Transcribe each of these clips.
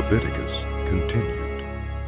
Leviticus continued.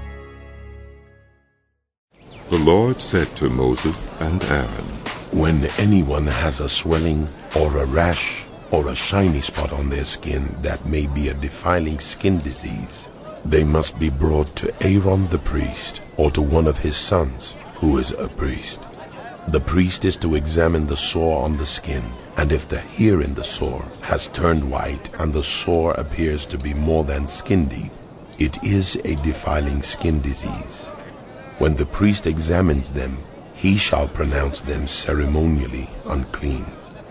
The Lord said to Moses and Aaron, When anyone has a swelling or a rash or a shiny spot on their skin that may be a defiling skin disease, they must be brought to Aaron the priest or to one of his sons who is a priest. The priest is to examine the sore on the skin, and if the hair in the sore has turned white and the sore appears to be more than skin deep, it is a defiling skin disease. When the priest examines them, he shall pronounce them ceremonially unclean.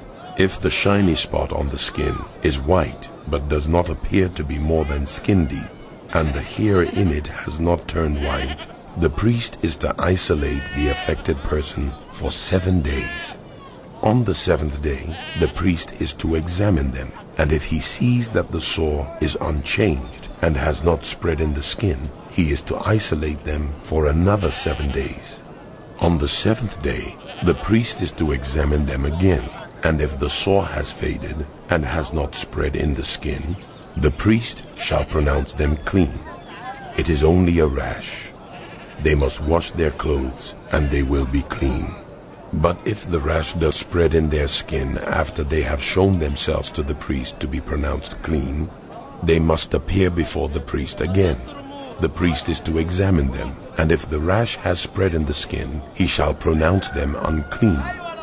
If the shiny spot on the skin is white but does not appear to be more than skin deep, and the hair in it has not turned white, the priest is to isolate the affected person for 7 days. On the 7th day, the priest is to examine them, and if he sees that the sore is unchanged and has not spread in the skin, he is to isolate them for another 7 days. On the 7th day, the priest is to examine them again, and if the sore has faded and has not spread in the skin, the priest shall pronounce them clean. It is only a rash. They must wash their clothes, and they will be clean. But if the rash does spread in their skin after they have shown themselves to the priest to be pronounced clean, they must appear before the priest again. The priest is to examine them, and if the rash has spread in the skin, he shall pronounce them unclean.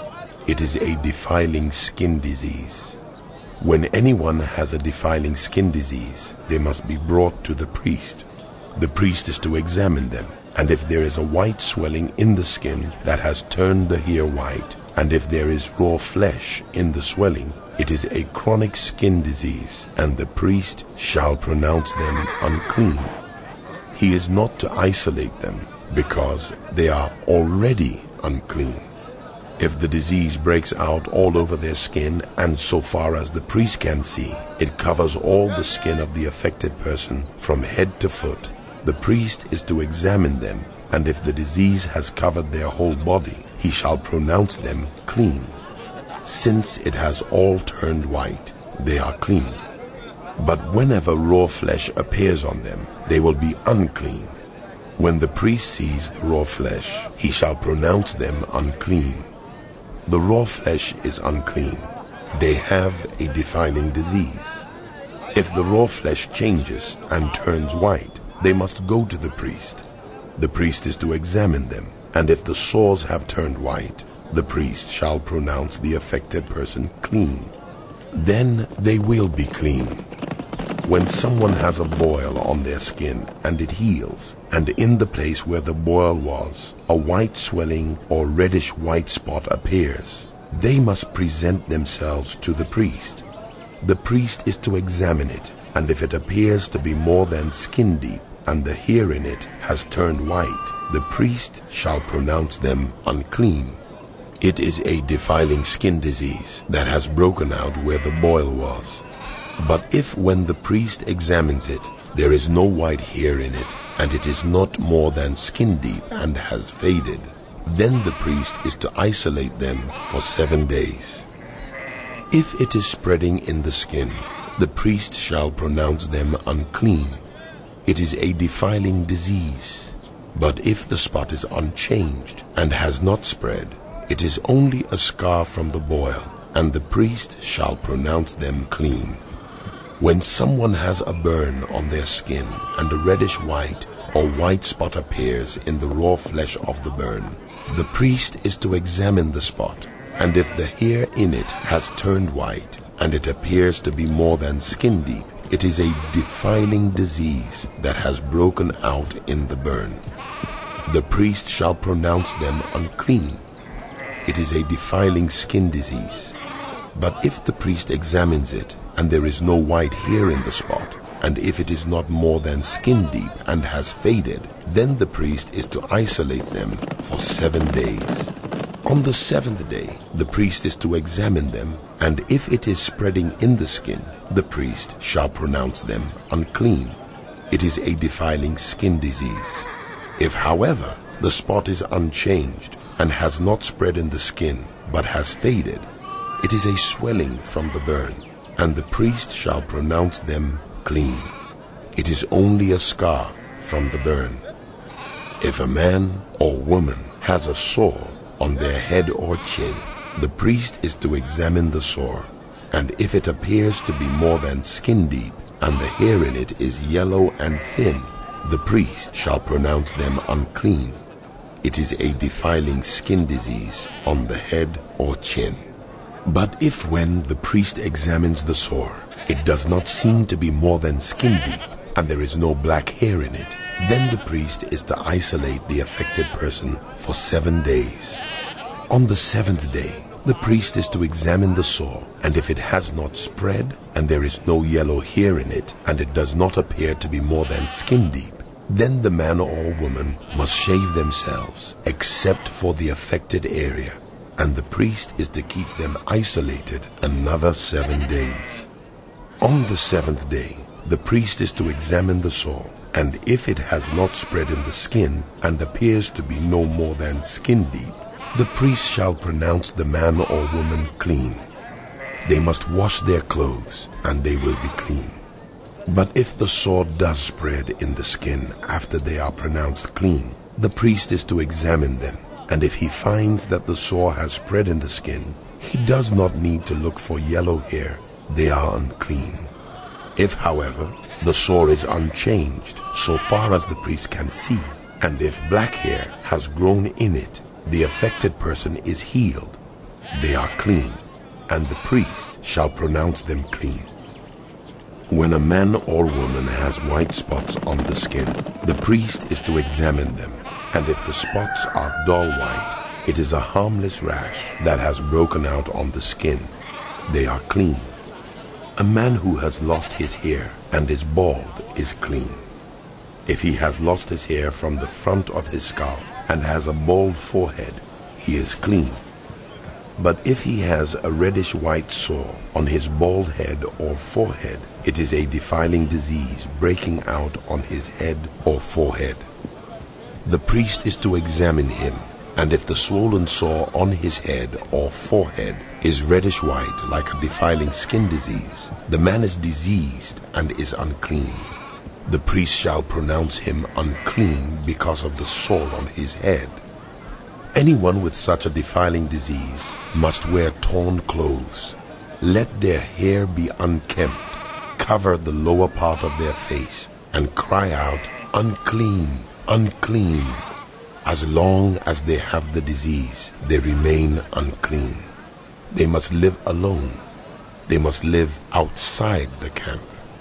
It is a defiling skin disease. When anyone has a defiling skin disease, they must be brought to the priest. The priest is to examine them, and if there is a white swelling in the skin that has turned the hair white, and if there is raw flesh in the swelling, it is a chronic skin disease, and the priest shall pronounce them unclean. He is not to isolate them, because they are already unclean. If the disease breaks out all over their skin, and so far as the priest can see, it covers all the skin of the affected person from head to foot, the priest is to examine them, and if the disease has covered their whole body, he shall pronounce them clean. Since it has all turned white, they are clean. But whenever raw flesh appears on them, they will be unclean. When the priest sees the raw flesh, he shall pronounce them unclean. The raw flesh is unclean. They have a defiling disease. If the raw flesh changes and turns white, they must go to the priest. The priest is to examine them, and if the sores have turned white, the priest shall pronounce the affected person clean. Then they will be clean. When someone has a boil on their skin and it heals, and in the place where the boil was, a white swelling or reddish white spot appears, they must present themselves to the priest. The priest is to examine it, and if it appears to be more than skin deep, and the hair in it has turned white, the priest shall pronounce them unclean. It is a defiling skin disease that has broken out where the boil was. But if when the priest examines it, there is no white hair in it, and it is not more than skin deep and has faded, then the priest is to isolate them for 7 days. If it is spreading in the skin, the priest shall pronounce them unclean. It is a defiling disease. But if the spot is unchanged and has not spread, it is only a scar from the boil, and the priest shall pronounce them clean. When someone has a burn on their skin, and a reddish white or white spot appears in the raw flesh of the burn, the priest is to examine the spot, and if the hair in it has turned white, and it appears to be more than skin deep, it is a defiling disease that has broken out in the burn. The priest shall pronounce them unclean. It is a defiling skin disease. But if the priest examines it, and there is no white hair in the spot, and if it is not more than skin deep and has faded, then the priest is to isolate them for 7 days. On the 7th day, the priest is to examine them, and if it is spreading in the skin, the priest shall pronounce them unclean. It is a defiling skin disease. If, however, the spot is unchanged and has not spread in the skin, but has faded, it is a swelling from the burn, and the priest shall pronounce them clean. It is only a scar from the burn. If a man or woman has a sore on their head or chin, the priest is to examine the sore, and if it appears to be more than skin deep, and the hair in it is yellow and thin, the priest shall pronounce them unclean. It is a defiling skin disease on the head or chin. But if when the priest examines the sore, it does not seem to be more than skin deep, and there is no black hair in it, then the priest is to isolate the affected person for 7 days. On the 7th day, the priest is to examine the sore, and if it has not spread, and there is no yellow hair in it, and it does not appear to be more than skin deep, then the man or woman must shave themselves, except for the affected area, and the priest is to keep them isolated another 7 days. On the 7th day, the priest is to examine the sore, and if it has not spread in the skin, and appears to be no more than skin deep, the priest shall pronounce the man or woman clean. They must wash their clothes, and they will be clean. But if the sore does spread in the skin after they are pronounced clean, the priest is to examine them, and if he finds that the sore has spread in the skin, he does not need to look for yellow hair. They are unclean. If, however, the sore is unchanged so far as the priest can see, and if black hair has grown in it, the affected person is healed. They are clean, and the priest shall pronounce them clean. When a man or woman has white spots on the skin, the priest is to examine them, and if the spots are dull white, it is a harmless rash that has broken out on the skin. They are clean. A man who has lost his hair and is bald is clean. If he has lost his hair from the front of his scalp and has a bald forehead, he is clean. But if he has a reddish-white sore on his bald head or forehead, it is a defiling disease breaking out on his head or forehead. The priest is to examine him, and if the swollen sore on his head or forehead is reddish-white like a defiling skin disease, the man is diseased and is unclean. The priest shall pronounce him unclean because of the sore on his head. Anyone with such a defiling disease must wear torn clothes. Let their hair be unkempt, cover the lower part of their face, and cry out, "Unclean, unclean." As long as they have the disease, they remain unclean. They must live alone. They must live outside the camp.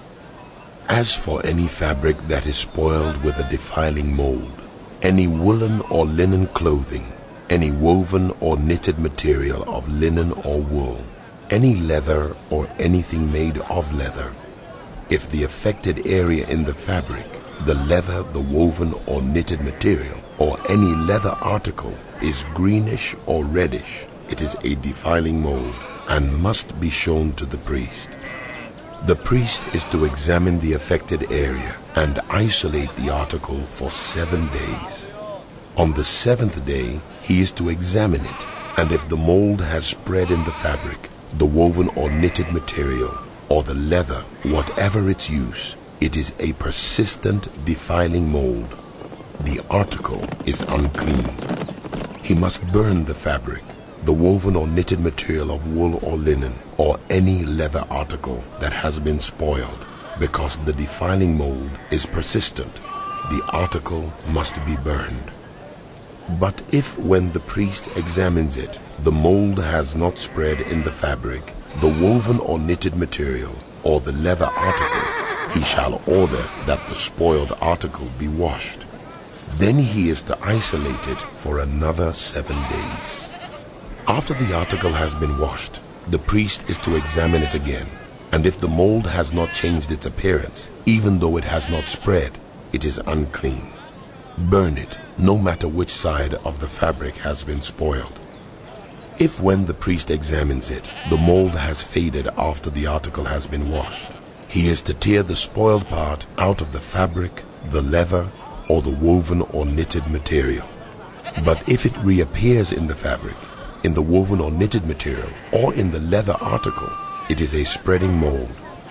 As for any fabric that is spoiled with a defiling mold, any woolen or linen clothing, any woven or knitted material of linen or wool, any leather or anything made of leather, if the affected area in the fabric, the leather, the woven or knitted material, or any leather article is greenish or reddish, it is a defiling mold and must be shown to the priest. The priest is to examine the affected area and isolate the article for 7 days. On the 7th day, he is to examine it, and if the mold has spread in the fabric, the woven or knitted material, or the leather, whatever its use, it is a persistent defiling mold. The article is unclean. He must burn the fabric, the woven or knitted material of wool or linen, or any leather article that has been spoiled, because the defiling mold is persistent. The article must be burned. But if when the priest examines it, the mold has not spread in the fabric, the woven or knitted material, or the leather article, he shall order that the spoiled article be washed. Then he is to isolate it for another 7 days. After the article has been washed, the priest is to examine it again, and if the mold has not changed its appearance, even though it has not spread, it is unclean. Burn it, no matter which side of the fabric has been spoiled. If when the priest examines it, the mold has faded after the article has been washed, he is to tear the spoiled part out of the fabric, the leather, or the woven or knitted material. But if it reappears in the fabric, in the woven or knitted material, or in the leather article, it is a spreading mold.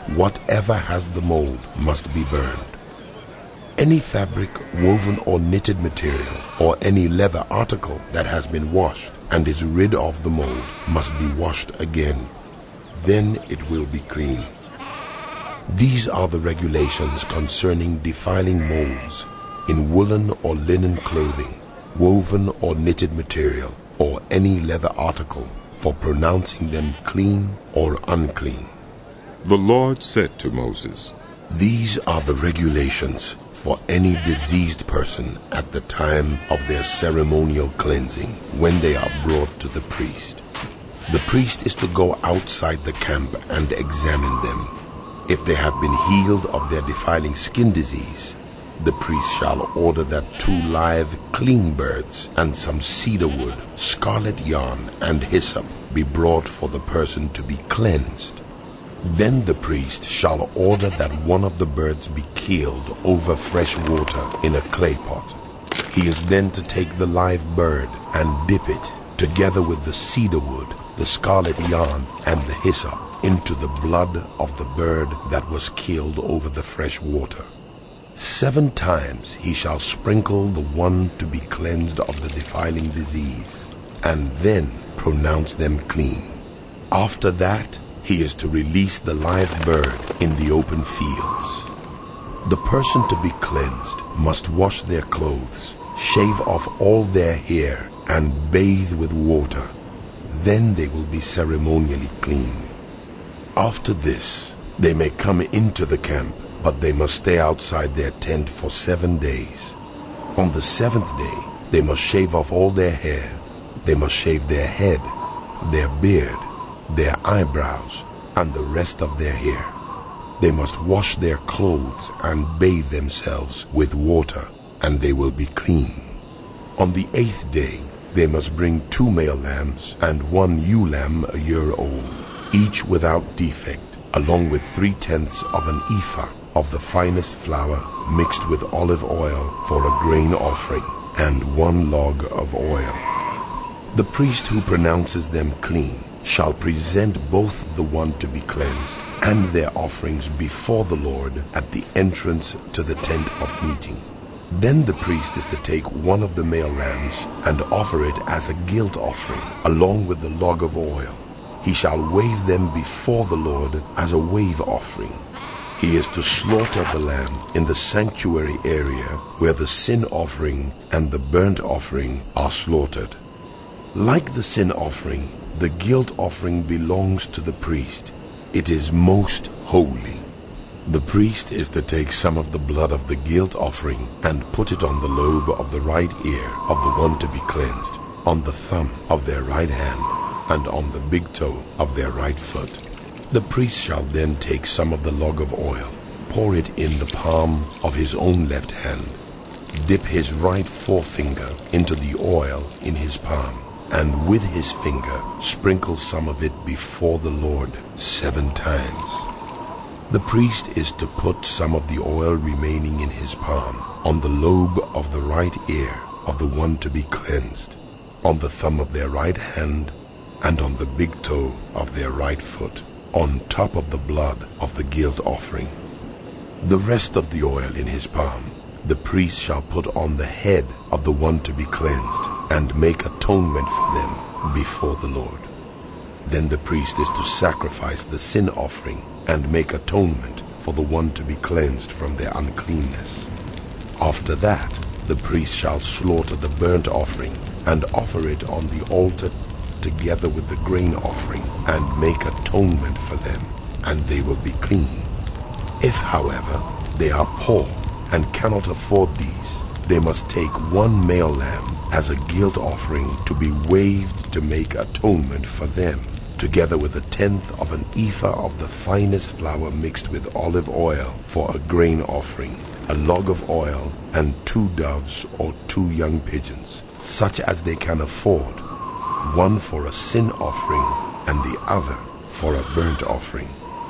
whatever has the mold must be burned. Any fabric, woven or knitted material, or any leather article that has been washed and is rid of the mold must be washed again. Then it will be clean. These are the regulations concerning defiling molds in woolen or linen clothing, woven or knitted material, or any leather article, for pronouncing them clean or unclean. The Lord said to Moses, These are the regulations for any diseased person at the time of their ceremonial cleansing when they are brought to the priest. The priest is to go outside the camp and examine them. If they have been healed of their defiling skin disease, the priest shall order that 2 live clean birds and some cedar wood, scarlet yarn, and hyssop be brought for the person to be cleansed. Then the priest shall order that one of the birds be killed over fresh water in a clay pot. He is then to take the live bird and dip it, together with the cedar wood, the scarlet yarn, and the hyssop, into the blood of the bird that was killed over the fresh water. 7 times he shall sprinkle the one to be cleansed of the defiling disease, and then pronounce them clean. After that, he is to release the live bird in the open fields. The person to be cleansed must wash their clothes, shave off all their hair, and bathe with water. Then they will be ceremonially clean. After this, they may come into the camp, but they must stay outside their tent for 7 days. On the 7th day, they must shave off all their hair. They must shave their head, their beard, their eyebrows, and the rest of their hair. They must wash their clothes and bathe themselves with water, and they will be clean. On the 8th day, they must bring 2 male lambs and 1 ewe lamb a year old, each without defect, along with 3/10 of an ephah of the finest flour mixed with olive oil for a grain offering, and 1 log of oil. The priest who pronounces them clean shall present both the one to be cleansed and their offerings before the Lord at the entrance to the tent of meeting. Then the priest is to take 1 of the male lambs and offer it as a guilt offering, along with the log of oil. He shall wave them before the Lord as a wave offering. He is to slaughter the lamb in the sanctuary area where the sin offering and the burnt offering are slaughtered. Like the sin offering, the guilt offering belongs to the priest. It is most holy. The priest is to take some of the blood of the guilt offering and put it on the lobe of the right ear of the one to be cleansed, on the thumb of their right hand, and on the big toe of their right foot. The priest shall then take some of the log of oil, pour it in the palm of his own left hand, dip his right forefinger into the oil in his palm, and with his finger sprinkle some of it before the Lord 7 times. The priest is to put some of the oil remaining in his palm on the lobe of the right ear of the one to be cleansed, on the thumb of their right hand, and on the big toe of their right foot, on top of the blood of the guilt offering. The rest of the oil in his palm the priest shall put on the head of the one to be cleansed, and make atonement for them before the Lord. Then the priest is to sacrifice the sin offering and make atonement for the one to be cleansed from their uncleanness. After that, the priest shall slaughter the burnt offering and offer it on the altar together with the grain offering, and make atonement for them, and they will be clean. If, however, they are poor and cannot afford these, they must take 1 male lamb as a guilt offering to be waved to make atonement for them, together with 1/10 of an ephah of the finest flour mixed with olive oil for a grain offering, a log of oil, and 2 doves or 2 young pigeons, such as they can afford, 1 for a sin offering and the other for a burnt offering.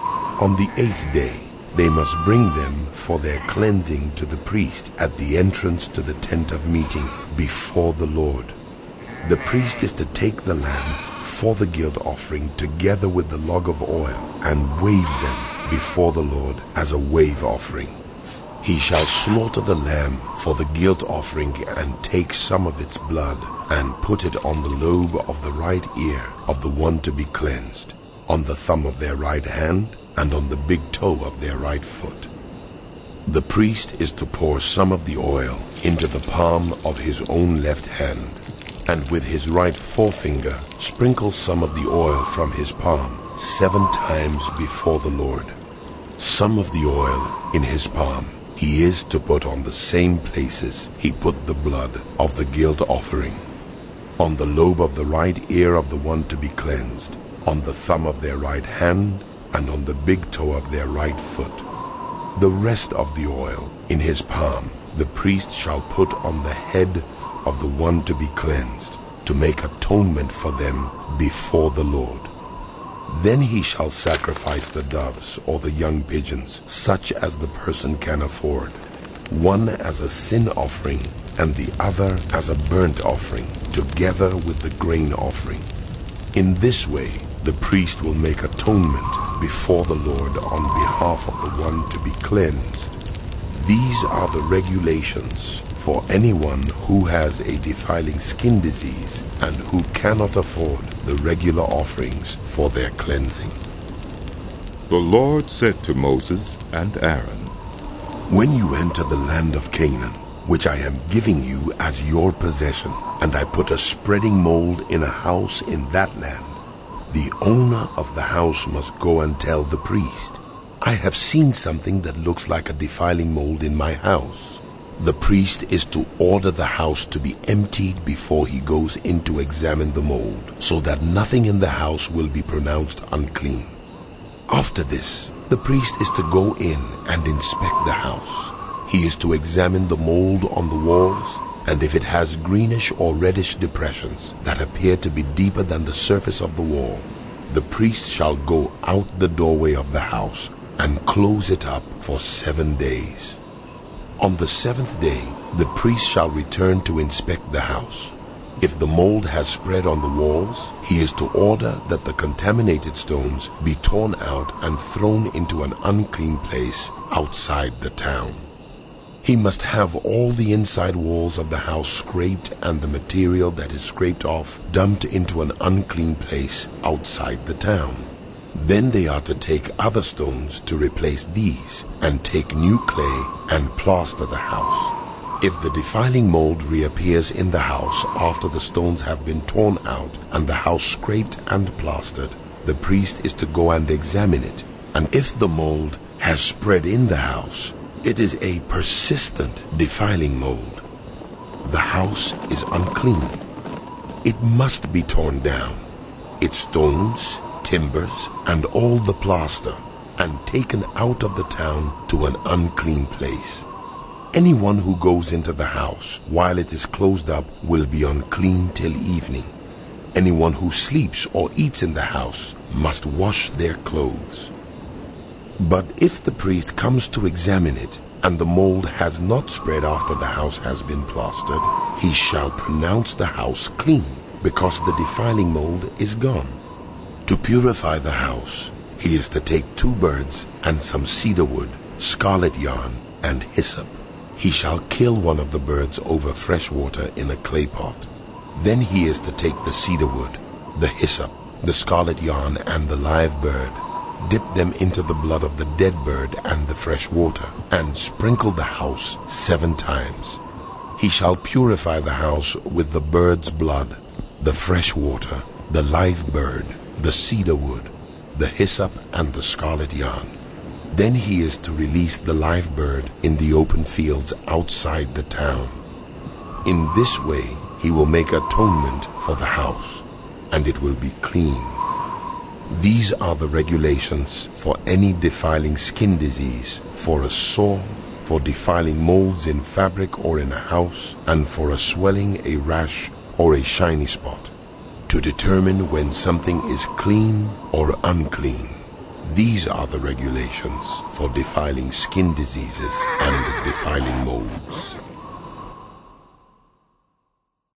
On the 8th day, they must bring them for their cleansing to the priest at the entrance to the tent of meeting before the Lord. The priest is to take the lamb for the guilt offering together with the log of oil and wave them before the Lord as a wave offering. He shall slaughter the lamb for the guilt offering and take some of its blood and put it on the lobe of the right ear of the one to be cleansed, on the thumb of their right hand and on the big toe of their right foot. The priest is to pour some of the oil into the palm of his own left hand, and with his right forefinger sprinkle some of the oil from his palm 7 times before the Lord. Some of the oil in his palm he is to put on the same places he put the blood of the guilt offering, on the lobe of the right ear of the one to be cleansed, on the thumb of their right hand, and on the big toe of their right foot. The rest of the oil in his palm the priest shall put on the head of the one to be cleansed, to make atonement for them before the Lord. Then he shall sacrifice the doves or the young pigeons, such as the person can afford, one as a sin offering and the other as a burnt offering, together with the grain offering. In this way the priest will make atonement before the Lord on behalf of the one to be cleansed. These are the regulations for anyone who has a defiling skin disease and who cannot afford the regular offerings for their cleansing. The Lord said to Moses and Aaron, When you enter the land of Canaan, which I am giving you as your possession, and I put a spreading mold in a house in that land, the owner of the house must go and tell the priest, I have seen something that looks like a defiling mold in my house. The priest is to order the house to be emptied before he goes in to examine the mold, so that nothing in the house will be pronounced unclean. After this, the priest is to go in and inspect the house. He is to examine the mold on the walls, and if it has greenish or reddish depressions that appear to be deeper than the surface of the wall, the priest shall go out the doorway of the house and close it up for 7 days. On the 7th day, the priest shall return to inspect the house. If the mold has spread on the walls, he is to order that the contaminated stones be torn out and thrown into an unclean place outside the town. He must have all the inside walls of the house scraped and the material that is scraped off dumped into an unclean place outside the town. Then they are to take other stones to replace these, and take new clay and plaster the house. If the defiling mold reappears in the house after the stones have been torn out and the house scraped and plastered, the priest is to go and examine it. And if the mold has spread in the house, it is a persistent defiling mold. The house is unclean. It must be torn down, its stones, timbers, and all the plaster, and taken out of the town to an unclean place. Anyone who goes into the house while it is closed up will be unclean till evening. Anyone who sleeps or eats in the house must wash their clothes. But if the priest comes to examine it, and the mold has not spread after the house has been plastered, he shall pronounce the house clean, because the defiling mold is gone. To purify the house, he is to take 2 birds and some cedar wood, scarlet yarn, and hyssop. He shall kill one of the birds over fresh water in a clay pot. Then he is to take the cedar wood, the hyssop, the scarlet yarn, and the live bird, dip them into the blood of the dead bird and the fresh water, and sprinkle the house 7 times. He shall purify the house with the bird's blood, the fresh water, the live bird, the cedar wood, the hyssop, and the scarlet yarn. Then he is to release the live bird in the open fields outside the town. In this way he will make atonement for the house, and it will be clean. These are the regulations for any defiling skin disease, for a sore, for defiling molds in fabric or in a house, and for a swelling, a rash, or a shiny spot, to determine when something is clean or unclean. These are the regulations for defiling skin diseases and defiling molds.